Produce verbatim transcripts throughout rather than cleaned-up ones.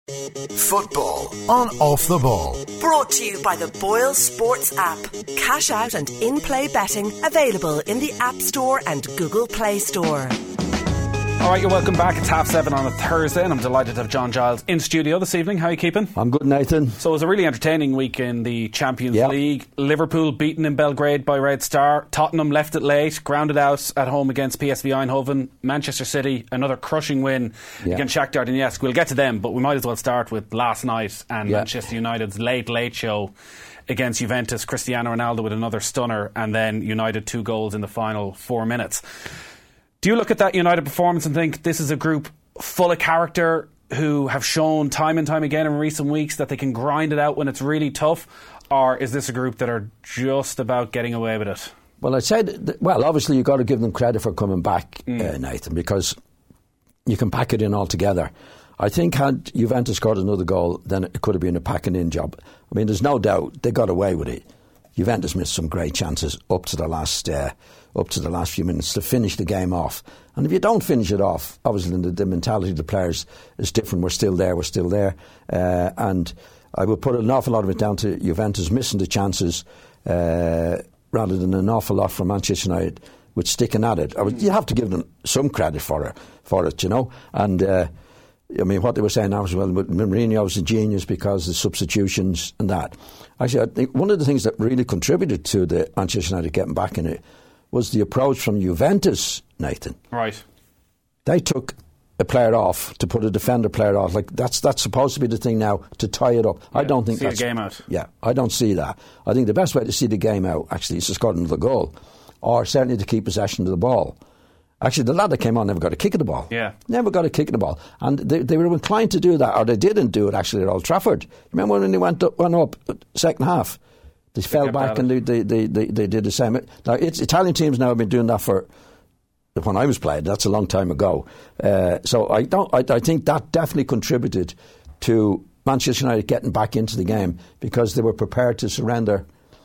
Football on Off the Ball. Brought to you by the Boyle Sports app. Cash out and in-play betting available in the App Store and Google Play Store. All right, you're welcome back. It's half seven on a Thursday and I'm delighted to have John Giles in studio this evening. How are you keeping? I'm good, Nathan. So it was a really entertaining week in the Champions yep. League. Liverpool beaten in Belgrade by Red Star. Tottenham left it late, grounded out at home against P S V Eindhoven. Manchester City, another crushing win yep. against Shakhtar Donetsk. We'll get to them, but we might as well start with last night and yep. Manchester United's late, late show against Juventus. Cristiano Ronaldo with another stunner, and then United two goals in the final four minutes. Do you look at that United performance and think this is a group full of character who have shown time and time again in recent weeks that they can grind it out when it's really tough? Or is this a group that are just about getting away with it? Well, I'd say, that, well, obviously you've got to give them credit for coming back, mm. uh, Nathan, because you can pack it in all together. I think had Juventus scored another goal, then it could have been a packing in job. I mean, there's no doubt they got away with it. Juventus missed some great chances up to the last uh, up to the last few minutes to finish the game off. And if you don't finish it off, obviously the, the mentality of the players is different. We're still there, we're still there. Uh, and I would put an awful lot of it down to Juventus missing the chances uh, rather than an awful lot from Manchester United with sticking at it. I would, you have to give them some credit for it, for it you know. And uh, I mean, what they were saying now as well, Mourinho was a genius because of the substitutions and that. Actually, I think one of the things that really contributed to the Manchester United getting back in it was the approach from Juventus, Nathan. Right. They took a player off to put a defender player off. Like that's that's supposed to be the thing now to tie it up. Yeah, I don't think see that's the game out. Yeah, I don't see that. I think the best way to see the game out actually is to score another goal, or certainly to keep possession of the ball. Actually, the lad that came on never got a kick at the ball. Yeah. Never got a kick at the ball. And they, they were inclined to do that, or they didn't do it actually at Old Trafford. Remember when they went up, went up second half? They fell kept back and they, they, they, they, they did the same. Now, it's, Italian teams now have been doing that for when I was playing. That's a long time ago. Uh, so I don't. I, I think that definitely contributed to Manchester United getting back into the game because they were prepared to surrender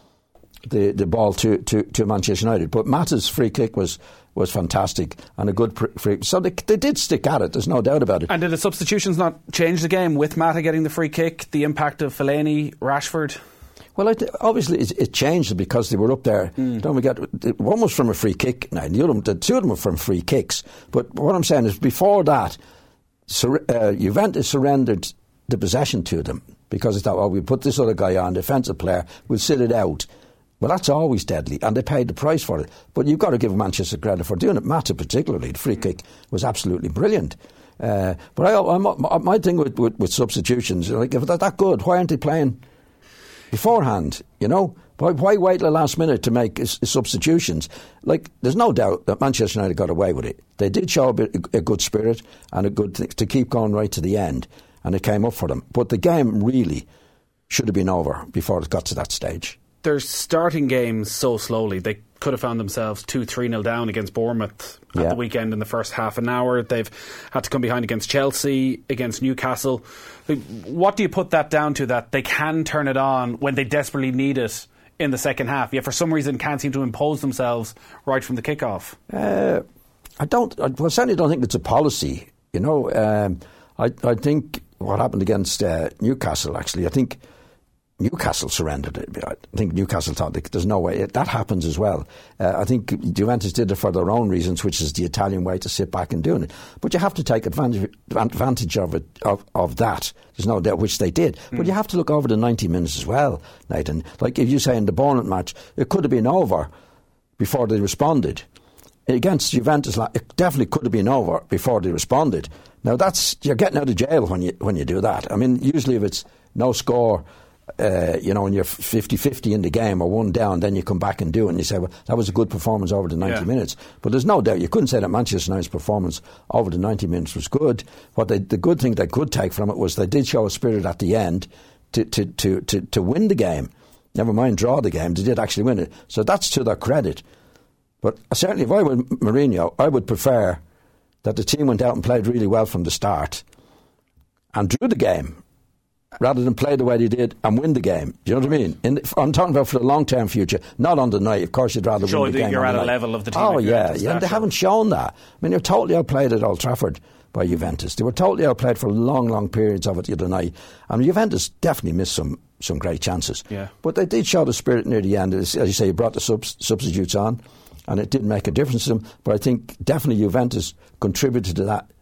the, the ball to, to, to Manchester United. But Mata's free kick was, was fantastic and a good free. So they, they did stick at it. There's no doubt about it. And did the substitutions not change the game with Mata getting the free kick? The impact of Fellaini, Rashford? Well, I th- obviously it, it changed because they were up there. Mm. Don't forget, one was from a free kick. Now, the, other, the two of them were from free kicks. But what I'm saying is, before that, sur- uh, Juventus surrendered the possession to them because they thought, "Oh, we put this other guy on, defensive player, we'll sit it out." Well, that's always deadly, and they paid the price for it. But you've got to give Manchester credit for doing it. Mata, particularly, the free kick was absolutely brilliant. Uh, but I, I, my thing with, with, with substitutions, like if they're that good, why aren't they playing beforehand? You know, why, why wait till the last minute to make uh, substitutions? Like, there's no doubt that Manchester United got away with it. They did show a, bit, a good spirit and a good th- to keep going right to the end, and it came up for them. But the game really should have been over before it got to that stage. They're starting games so slowly. They could have found themselves two three nil down against Bournemouth at yeah. the weekend in the first half an hour. They've had to come behind against Chelsea, against Newcastle. What do you put that down to, that they can turn it on when they desperately need it in the second half, yet for some reason can't seem to impose themselves right from the kickoff? Uh, I don't. I well, certainly don't think it's a policy. You know, um, I, I think what happened against uh, Newcastle, actually, I think Newcastle surrendered it. I think Newcastle thought there's no way. That happens as well. Uh, I think Juventus did it for their own reasons, which is the Italian way to sit back and doing it. But you have to take advantage, advantage of it, of, of that. There's no doubt, which they did. Mm. But you have to look over the ninety minutes as well, Nathan. Like if you say in the Bournemouth match, it could have been over before they responded. Against Juventus, it definitely could have been over before they responded. Now that's, you're getting out of jail when you when you do that. I mean, usually if it's no score, Uh, you know, when you're fifty-fifty in the game or one down, then you come back and do it and you say, well, that was a good performance over the ninety yeah. minutes. But there's no doubt, you couldn't say that Manchester United's performance over the ninety minutes was good. What they, the good thing they could take from it was they did show a spirit at the end to, to, to, to, to win the game. Never mind draw the game, they did actually win it. So that's to their credit. But certainly if I were Mourinho, I would prefer that the team went out and played really well from the start and drew the game, rather than play the way they did and win the game. Do you know what I mean? In the, I'm talking about for the long-term future, not on the night. Of course, you'd rather Show win the game you're on at the a night. level of the team. Oh, yeah. yeah. They haven't shown that. I mean, they're totally outplayed at Old Trafford by Juventus. They were totally outplayed for long, long periods of it the other night. And Juventus definitely missed some, some great chances. Yeah. But they did show the spirit near the end. As, as you say, you brought the subs, substitutes on, and it did make a difference to them. But I think definitely Juventus contributed to that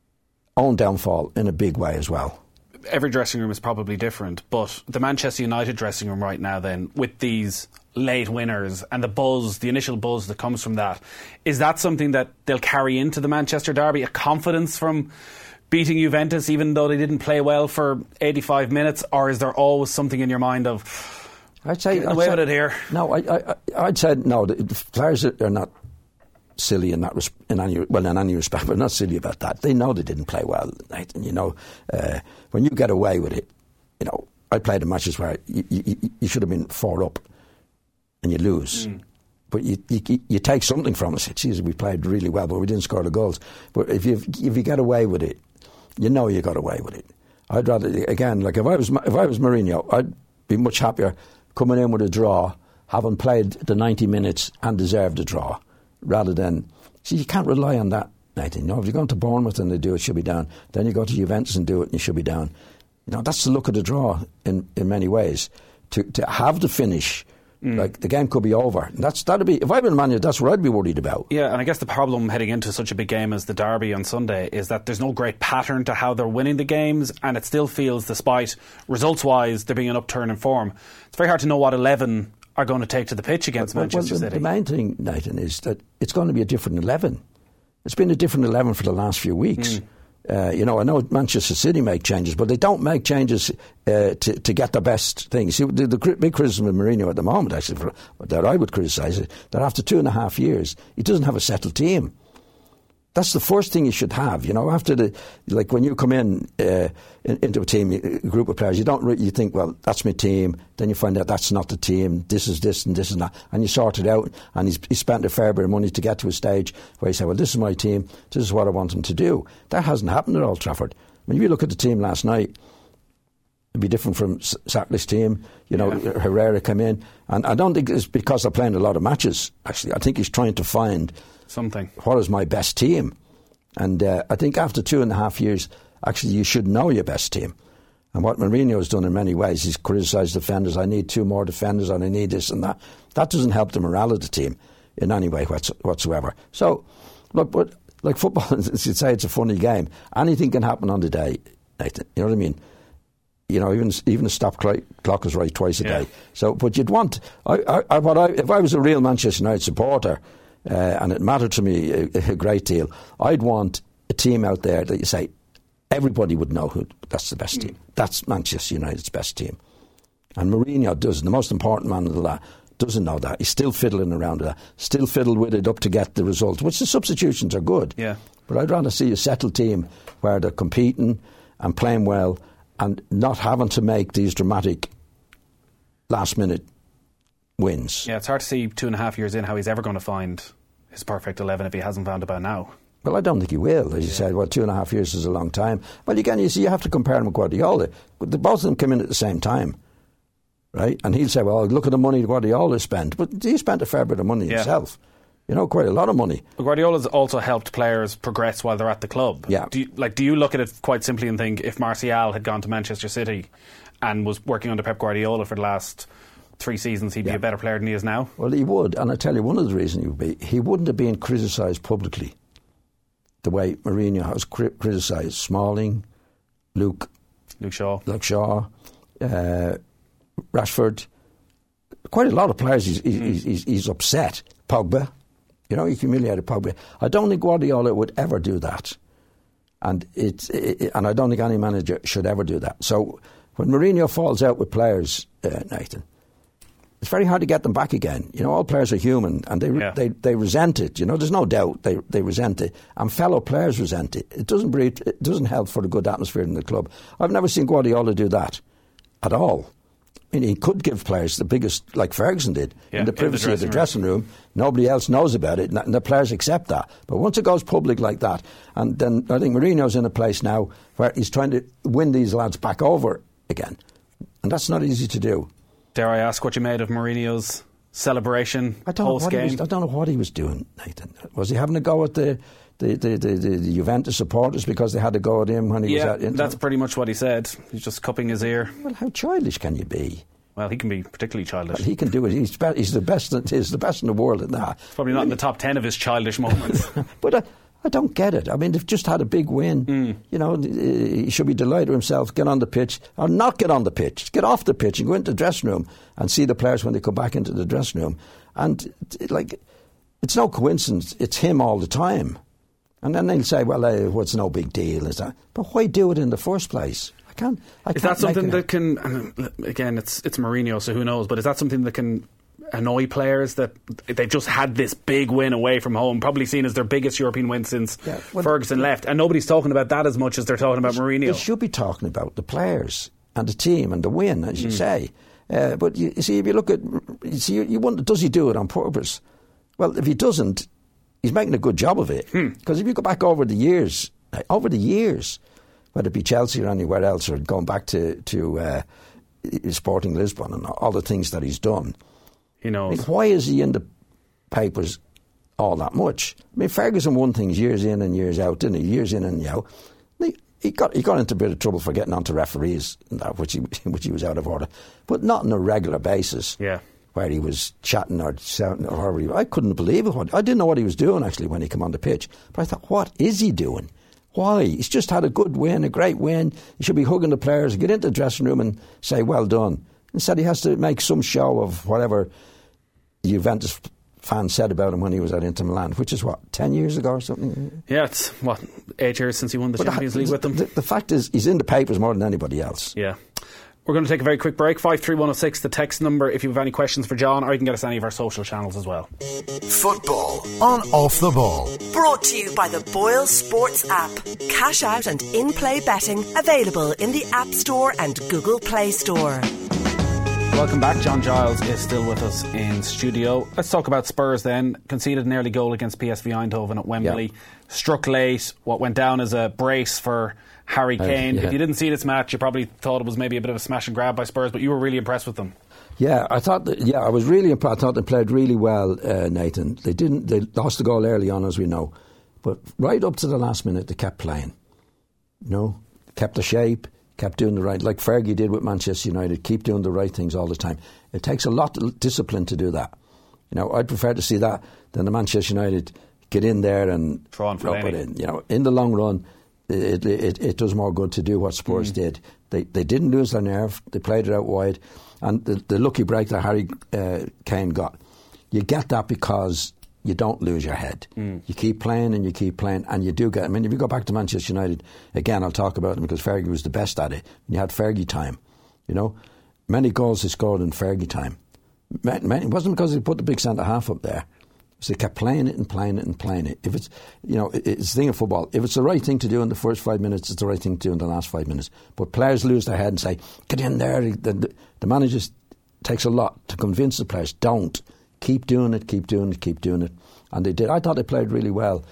own downfall in a big way as well. Every dressing room is probably different, but the Manchester United dressing room right now then, with these late winners and the buzz, the initial buzz that comes from that, is that something that they'll carry into the Manchester derby, a confidence from beating Juventus even though they didn't play well for eighty-five minutes, or is there always something in your mind of I'd say getting away with it here? No, I, I, I'd say no, the, the players are not silly in that res- in any well in any respect, but not silly about that. They know they didn't play well, and you know uh, when you get away with it, you know I played in matches where you, you, you should have been four up and you lose, mm. but you, you you take something from us. Geez, we played really well, but we didn't score the goals. But if you if you get away with it, you know you got away with it. I'd rather again, like if I was if I was Mourinho, I'd be much happier coming in with a draw, having played the ninety minutes and deserved a draw, rather than, see, you can't rely on that, Nathan. You know, if you're going to Bournemouth and they do it, should be down. Then you go to Juventus and do it and you should be down. You know, that's the look of the draw in, in many ways. To to have the finish, mm. like the game could be over. And that's that'd be if I'd been a manager, that's what I'd be worried about. Yeah, and I guess the problem heading into such a big game as the derby on Sunday is that there's no great pattern to how they're winning the games, and it still feels, despite results-wise there being an upturn in form, it's very hard to know what eleven are going to take to the pitch against well, Manchester well, the, City. The main thing, Nathan, is that it's going to be a different eleven. It's been a different eleven for the last few weeks. Mm. Uh, you know, I know Manchester City make changes, but they don't make changes uh, to, to get the best things. See, the, the big criticism of Mourinho at the moment, actually, for, that I would criticise, is that after two and a half years, he doesn't have a settled team. That's the first thing you should have, you know. After the, like when you come in, uh, in into a team, a group of players, you don't re- you think, well, that's my team. Then you find out that's not the team. This is this and this is that, and you sort it out. And he's, he spent a fair bit of money to get to a stage where he said, well, this is my team. This is what I want them to do. That hasn't happened at Old Trafford. I mean, if you look at the team last night, it'd be different from Sackley's team. You know, yeah. Herrera came in, and I don't think it's because they're playing a lot of matches. Actually, I think he's trying to find something. What is my best team? And uh, I think after two and a half years, actually, you should know your best team. And what Mourinho has done in many ways, he's criticised defenders. I need two more defenders, and I need this and that. That doesn't help the morale of the team in any way whatsoever. So, look, but like football, as you'd say, it's a funny game. Anything can happen on the day, Nathan. You know what I mean? You know, even even a stop clock is right twice a yeah. day. So, but you'd want. I, I, what I, if I was a real Manchester United supporter, uh, and it mattered to me a, a great deal, I'd want a team out there that you say everybody would know who that's the best mm. team. That's Manchester United's best team. And Mourinho doesn't. The most important man of the lot doesn't know that. He's still fiddling around with that. Still fiddle with it up to get the result, which the substitutions are good. Yeah. But I'd rather see a settled team where they're competing and playing well, and not having to make these dramatic last-minute wins. Yeah, it's hard to see two and a half years in how he's ever going to find his perfect eleven if he hasn't found it by now. Well, I don't think he will. As you yeah. said, well, two and a half years is a long time. Well, again, you see, you have to compare him with Guardiola. But both of them came in at the same time, right? And he'll say, well, look at the money Guardiola spent. But he spent a fair bit of money yeah. himself. You know, quite a lot of money. But Guardiola's also helped players progress while they're at the club. Yeah. Do you, like, do you look at it quite simply and think if Martial had gone to Manchester City and was working under Pep Guardiola for the last three seasons, he'd yeah. be a better player than he is now? Well, he would. And I tell you, one of the reasons he would be, he wouldn't have been criticised publicly the way Mourinho has cri- criticised Smalling, Luke, Luke Shaw, Luke Shaw, uh, Rashford. Quite a lot of players he's, mm. he's, he's, he's upset. Pogba. You know, he humiliated Pogba. I don't think Guardiola would ever do that. And it, it, and I don't think any manager should ever do that. So when Mourinho falls out with players, uh, Nathan, it's very hard to get them back again. You know, all players are human, and they yeah. they, they resent it. You know, there's no doubt they they resent it, and fellow players resent it. It doesn't breed, it doesn't help for the good atmosphere in the club. I've never seen Guardiola do that at all. I mean, he could give players the biggest, like Ferguson did, yeah, in the privacy the of the dressing room. Nobody else knows about it, and the players accept that. But once it goes public like that, and then I think Mourinho's in a place now where he's trying to win these lads back over again, and that's not easy to do. Dare I ask what you made of Mourinho's celebration I don't, know what post-game? he was, I don't know what he was doing, Nathan. Was he having a go at the, the, the, the, the Juventus supporters because they had to go at him when he yeah, was at Inter. That's pretty much what he said. He's just cupping his ear. Well, how childish can you be? Well, he can be particularly childish. Well, he can do it. He's, be- he's the best. He's the best in the world at that. It's probably not in the top ten of his childish moments. But I, I don't get it. I mean, they've just had a big win. Mm. You know, he should be delighted with himself. Get on the pitch, or not get on the pitch. Get off the pitch and go into the dressing room and see the players when they come back into the dressing room. And like, it's no coincidence. It's him all the time. And then they'll say, "Well, uh, what's no big deal?" Is that? But why do it in the first place? I can't. I is can't that something that can? And again, it's it's Mourinho, so who knows? But is that something that can annoy players that they just had this big win away from home, probably seen as their biggest European win since yeah, well, Ferguson left, and nobody's talking about that as much as they're talking about Mourinho? They should be talking about the players and the team and the win, as you mm. say. Uh, but you, you see, if you look at, you see, you wonder, does he do it on purpose? Well, if he doesn't, he's making a good job of it. Because hmm. if you go back over the years, over the years, whether it be Chelsea or anywhere else, or going back to to uh, Sporting Lisbon and all the things that he's done. He knows. I mean, why is he in the papers all that much? I mean, Ferguson won things years in and years out, didn't he? Years in and out. He, he got he got into a bit of trouble for getting onto referees, and that, which he which he was out of order, but not on a regular basis. Yeah. Where he was chatting or shouting or however. He, I couldn't believe it. I didn't know what he was doing actually when he came on the pitch. But I thought, what is he doing? Why? He's just had a good win, a great win. He should be hugging the players, get into the dressing room and say, well done. Instead, he has to make some show of whatever Juventus fans said about him when he was at Inter Milan, which is, what, ten years ago or something? Yeah, it's, what, eight years since he won the but Champions that, League with them? The, the fact is, he's in the papers more than anybody else. Yeah. We're going to take a very quick break. five three one oh six, the text number if you have any questions for John, or you can get us on any of our social channels as well. Football on Off the Ball. Brought to you by the Boyle Sports app. Cash out and in-play betting available in the App Store and Google Play Store. Welcome back. John Giles is still with us in studio. Let's talk about Spurs then. Conceded an early goal against P S V Eindhoven at Wembley. Yeah. Struck late. What went down as a brace for Harry Kane. Uh, yeah. If you didn't see this match, you probably thought it was maybe a bit of a smash and grab by Spurs, but you were really impressed with them. Yeah, I thought. That, yeah, I was really impressed. I thought they played really well, uh, Nathan. They didn't. They lost the goal early on, as we know, but right up to the last minute, they kept playing. You know, kept the shape, kept doing the right, like Fergie did with Manchester United. Keep doing the right things all the time. It takes a lot of discipline to do that. You know, I'd prefer to see that than the Manchester United get in there and drop it in. You know, in the long run. It, it it does more good to do what Spurs mm. did. They they didn't lose their nerve. They played it out wide, and the, the lucky break that Harry uh, Kane got, you get that because you don't lose your head. Mm. You keep playing and you keep playing, and you do get. I mean, if you go back to Manchester United again, I'll talk about them because Fergie was the best at it. And you had Fergie time, you know, many goals he scored in Fergie time. Many, many, it wasn't because he put the big centre half up there. So they kept playing it and playing it and playing it. If it's, you know, it's the thing of football. If it's the right thing to do in the first five minutes, it's the right thing to do in the last five minutes. But players lose their head and say, get in there. The, the, the manager takes a lot to convince the players, don't. Keep doing it, keep doing it, keep doing it. And they did. I thought they played really well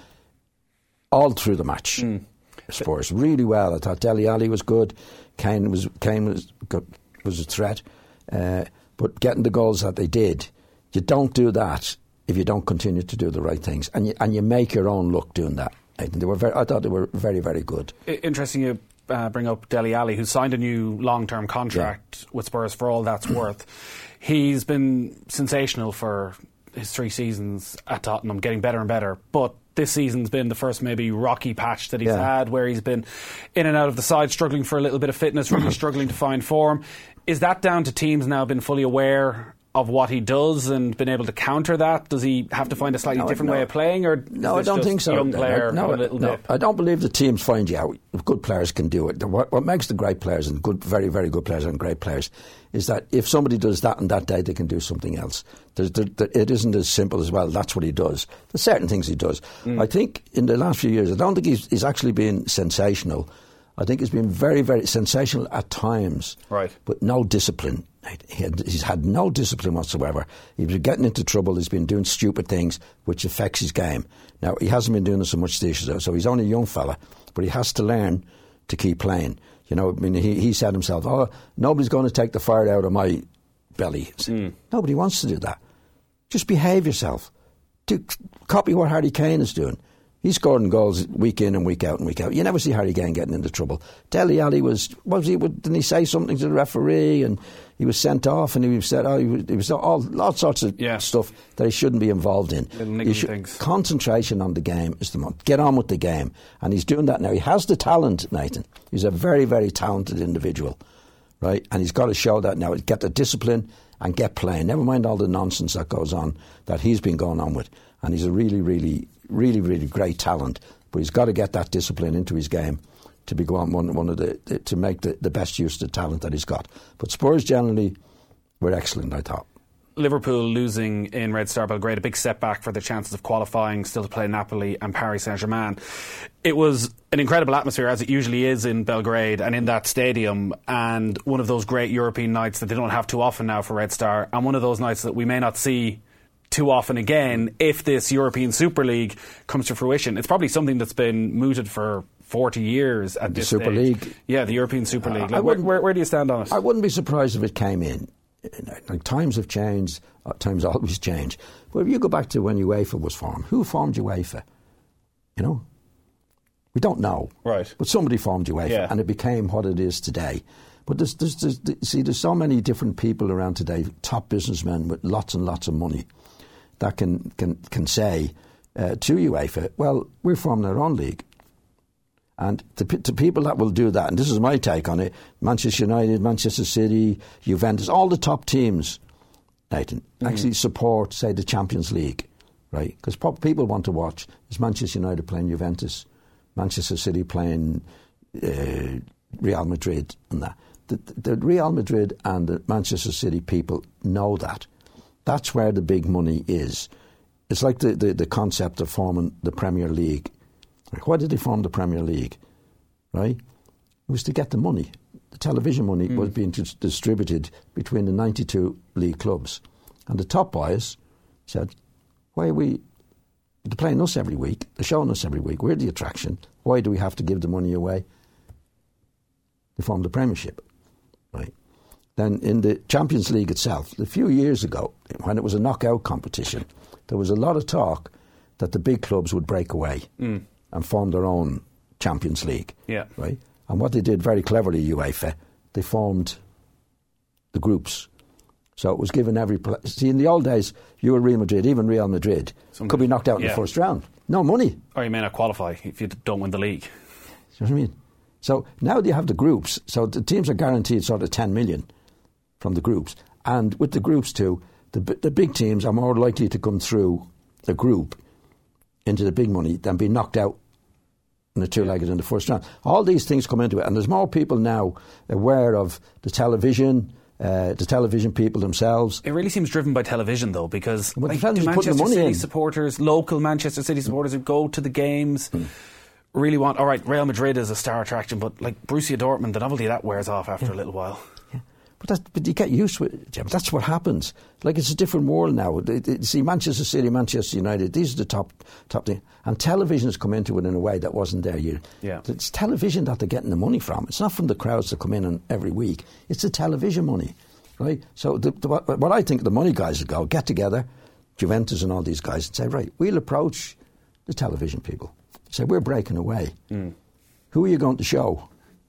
all through the match. Mm. Spurs, really well. I thought Dele Alli was good. Kane was, Kane was, was a threat. Uh, but getting the goals that they did, you don't do that if you don't continue to do the right things, and you, and you make your own look doing that. I, they were very, I thought they were very, very good. Interesting you uh, bring up Dele Alli, who signed a new long-term contract yeah. with Spurs for all that's worth. He's been sensational for his three seasons at Tottenham, getting better and better, but this season's been the first maybe rocky patch that he's yeah. had, where he's been in and out of the side, struggling for a little bit of fitness, really struggling to find form. Is that down to teams now being fully aware of what he does and been able to counter that? Does he have to find a slightly no, different no. way of playing, or no? I don't think so. Young player, no, a little no, dip? I don't believe the teams find you out. Good players can do it. What, what makes the great players and good, very, very good players and great players is that if somebody does that on that day, they can do something else. There's, there, there, it isn't as simple as, well, that's what he does. There's certain things he does. Mm. I think in the last few years, I don't think he's, he's actually been sensational. I think he's been very, very sensational at times, right? But no discipline. He had, he's had no discipline whatsoever. He's been getting into trouble. He's been doing stupid things, which affects his game. Now, he hasn't been doing it so much this year, so he's only a young fella, but he has to learn to keep playing. You know, I mean, he, he said himself, oh, nobody's going to take the fire out of my belly. Mm. Nobody wants to do that. Just behave yourself. Do, copy what Harry Kane is doing. He's scoring goals week in and week out and week out. You never see Harry Kane getting into trouble. Dele Alli was, was he, didn't he say something to the referee and he was sent off and he was said, oh, he was, he was all, all sorts of yeah. stuff that he shouldn't be involved in. You should, things. Concentration on the game is the most. Get on with the game. And he's doing that now. He has the talent, Nathan. He's a very, very talented individual, right? And he's got to show that now. Get the discipline and get playing. Never mind all the nonsense that goes on that he's been going on with. And he's a really, really, really, really great talent. But he's got to get that discipline into his game to be going one, one of the, the to make the, the best use of the talent that he's got. But Spurs generally were excellent, I thought. Liverpool losing in Red Star Belgrade, a big setback for their chances of qualifying, still to play Napoli and Paris Saint-Germain. It was an incredible atmosphere, as it usually is in Belgrade and in that stadium, and one of those great European nights that they don't have too often now for Red Star, and one of those nights that we may not see too often again if this European Super League comes to fruition. It's probably something that's been mooted for forty years at the this Super stage. League? Yeah, the European Super League. Uh, like, where, where, where do you stand on it? I wouldn't be surprised if it came in. Like, times have changed, uh, times always change. But if you go back to when UEFA was formed, who formed UEFA? You know? We don't know. Right. But somebody formed UEFA, yeah. and it became what it is today. But there's, there's, there's, see, there's so many different people around today, top businessmen with lots and lots of money, that can can, can say uh, to UEFA, well, we're forming our own league. And to, to people that will do that, and this is my take on it, Manchester United, Manchester City, Juventus, all the top teams, Nathan, mm-hmm. actually support, say, the Champions League, right? Because people want to watch, is Manchester United playing Juventus, Manchester City playing uh, Real Madrid, and that. The, the Real Madrid and the Manchester City people know that. That's where the big money is. It's like the, the, the concept of forming the Premier League. Why did they form the Premier League? Right? It was to get the money. The television money mm. was being dis- distributed between the ninety-two league clubs. And the top boys said, why are we... They're playing us every week. They're showing us every week. We're the attraction. Why do we have to give the money away? They formed the Premiership. Right? Then in the Champions League itself, a few years ago, when it was a knockout competition, there was a lot of talk that the big clubs would break away mm. and form their own Champions League. Yeah. Right? And what they did very cleverly, UEFA, they formed the groups. So it was given every... Pl- See, in the old days, you were Real Madrid, even Real Madrid, Something, could be knocked out yeah. in the first round. No money. Or you may not qualify if you don't win the league. You know what I mean? So now you have the groups. So the teams are guaranteed sort of ten million from the groups. And with the groups too, the the big teams are more likely to come through the group into the big money than be knocked out in the two-legged in the first round. All these things come into it, and there's more people now aware of the television, uh, the television people themselves. It really seems driven by television, though, because well, like, do Manchester the City in. supporters, local Manchester City supporters who go to the games, mm. really want, all right, Real Madrid is a star attraction, but like Borussia Dortmund, the novelty of that wears off after yeah. a little while. Yeah. But, that, but you get used to it, Jim. That's what happens. Like, it's a different world now. See, Manchester City, Manchester United, these are the top top things. And television has come into it in a way that wasn't there. You, yeah. It's television that they're getting the money from. It's not from the crowds that come in on every week. It's the television money, right? So the, the, what I think the money guys would go, get together, Juventus and all these guys, and say, right, we'll approach the television people. Say, we're breaking away. Mm. Who are you going to show?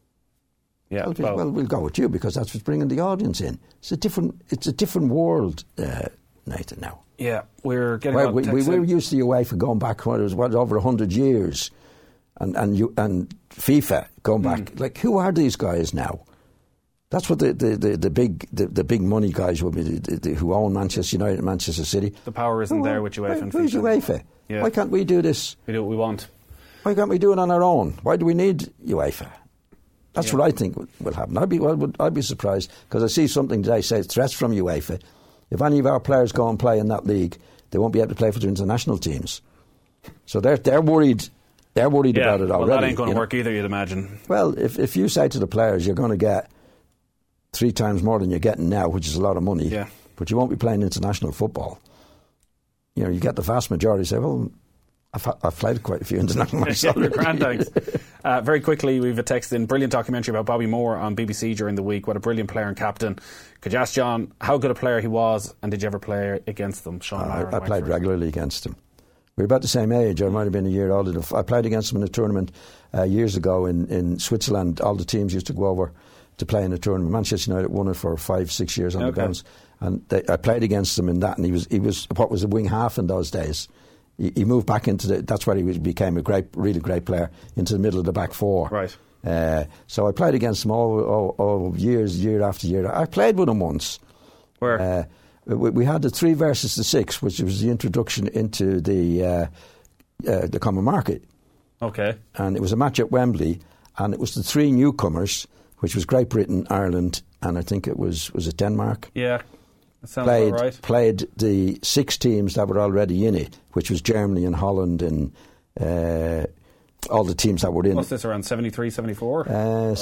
Yeah, well, well, we'll go with you because that's what's bringing the audience in. It's a different, it's a different world, uh, Nathan. Now, yeah, we're getting. Well, we, we were used to UEFA going back what it was what over a hundred years, and and you and FIFA going back. Mm. Like, who are these guys now? That's what the the, the, the big the, the big money guys will be the, the, who own Manchester United, and Manchester City. The power isn't oh, there with UEFA and who's FIFA. UEFA? Yeah. Why can't we do this? We do what we want. Why can't we do it on our own? Why do we need UEFA? That's yeah. what I think will happen. I'd be well, I'd be surprised because I see something today say threats from UEFA. If any of our players go and play in that league, they won't be able to play for the international teams. So they're they're worried. They're worried yeah, about it already. Well, that ain't going to know? work either, you'd imagine. Well, if if you say to the players you're going to get three times more than you're getting now, which is a lot of money, yeah. but you won't be playing international football. You know, you get the vast majority say, well, I've, I've played quite a few international myself. Grand thanks. Uh, very quickly, we've a text in. Brilliant documentary about Bobby Moore on B B C during the week. What a brilliant player and captain. Could you ask John how good a player he was, and did you ever play against them? Sean uh, I, I played regularly against him. We were about the same age. I might have been a year older. I played against him in a tournament uh, years ago in, in Switzerland. All the teams used to go over to play in a tournament. Manchester United won it for five, six years on okay. the bounce. And they, I played against him in that, and he was he was what was a wing half in those days. He, he moved back into the. That's where he was, became a great, really great player, into the middle of the back four. Right. Uh, so I played against him all, all, all years, year after year. I played with him once. Where? Uh, we, we had the three versus the six, which was the introduction into the uh, uh, the common market. Okay. And it was a match at Wembley, and it was the three newcomers, which was Great Britain, Ireland, and I think it was was it Denmark. Yeah. That sounds played, about right. Played the six teams that were already in it, which was Germany and Holland and uh, all the teams that were in What's it. this, around seventy-three, seventy-four? Uh,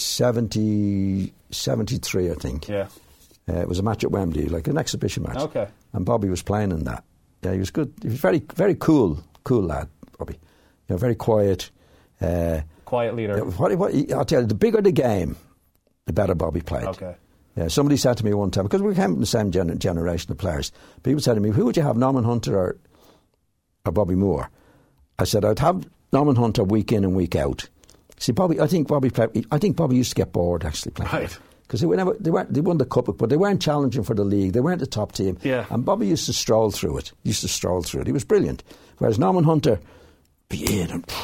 seventy, seventy-three, I think. Yeah. Uh, it was a match at Wembley, like an exhibition match. Okay. And Bobby was playing in that. Yeah, he was good. He was very, very cool, cool lad, Bobby. You know, very quiet. Uh, quiet leader. What, what, I'll tell you, the bigger the game, the better Bobby played. Okay. Yeah, somebody said to me one time, because we came from the same gener- generation of players, people said to me, who would you have, Norman Hunter or, or Bobby Moore? I said, I'd have Norman Hunter week in and week out. See, Bobby, I think Bobby played, I think Bobby used to get bored actually playing. Right. Because they, never, they, weren't, they won the cup, but they weren't challenging for the league. They weren't the top team. Yeah. And Bobby used to stroll through it. He used to stroll through it. He was brilliant. Whereas Norman Hunter, be in and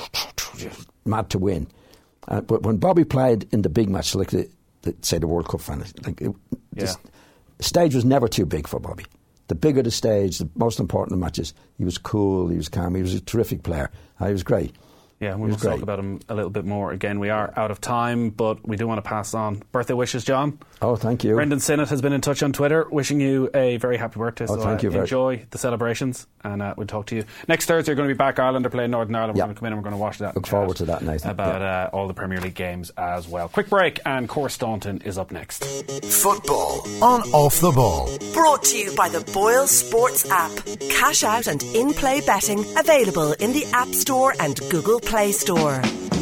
mad to win. Uh, but when Bobby played in the big match, like the, the say the World Cup final, like it, yeah. the stage was never too big for Bobby. The bigger the stage, the most important matches, he was cool, he was calm, he was a terrific player. Uh, he was great. Yeah, we must talk about him a little bit more. Again, we are out of time, but we do want to pass on birthday wishes, John. Oh, thank you. Brendan Sinnott has been in touch on Twitter, wishing you a very happy birthday. Oh, so thank uh, you. Enjoy very. the celebrations, and uh, we'll talk to you. Next Thursday, you're going to be back. Ireland are playing Northern Ireland. We're yeah. going to come in and we're going to watch that. Look forward to that, Nathan. About yeah. uh, all the Premier League games as well. Quick break, and Cor Staunton is up next. Football on Off the Ball. Brought to you by the Boyle Sports app. Cash out and in-play betting available in the App Store and Google Play Store.